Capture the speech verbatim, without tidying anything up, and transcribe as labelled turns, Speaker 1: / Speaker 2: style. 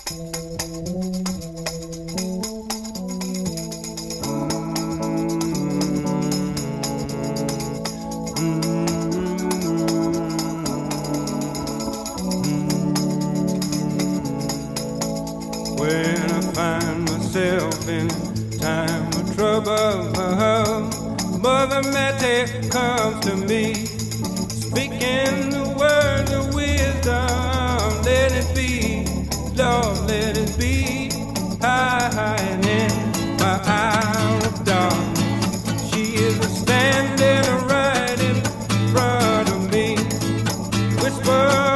Speaker 1: When I find myself in time of trouble, Mother Mary comes to me, speaking the words of wisdom. Let it be, Lord, let it be. Hide in my hour of dark. She is standing right in front of me, whisper.